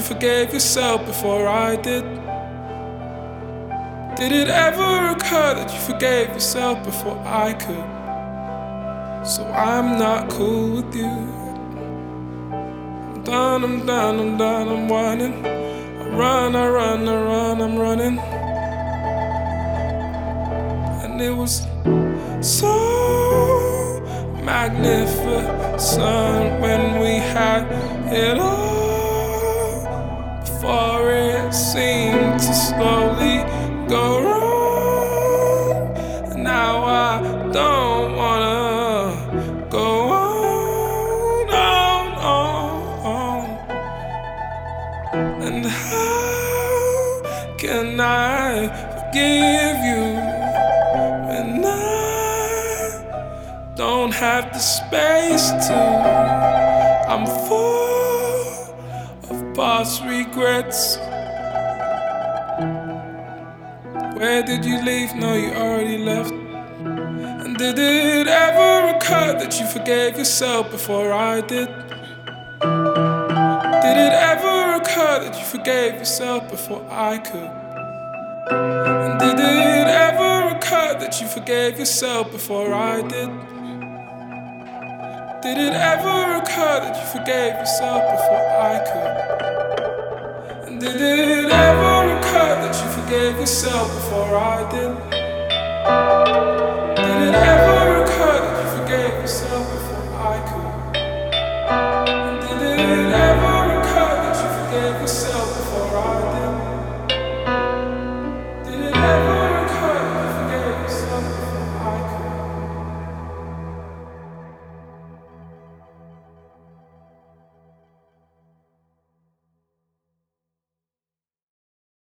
forgave yourself before I did? Did it ever occur that you forgave yourself before I could? So I'm not cool with you. I'm done, I'm done, I'm done, I'm whining. I run, I run, I run, I'm running. And it was so magnificent when we had it all, before it seemed to slowly go wrong. And now I don't wanna go on, on, on. And how can I forgive you when I don't have the space to? I'm full of past regrets. Where did you leave? No, you already left. And did it ever occur that you forgave yourself before I did? Did it ever occur that you forgave yourself before I could? And did it ever occur that you forgave yourself before I did? Did it ever occur that you forgave yourself before I could? And did it ever occur that you forgave yourself before I did? Did it ever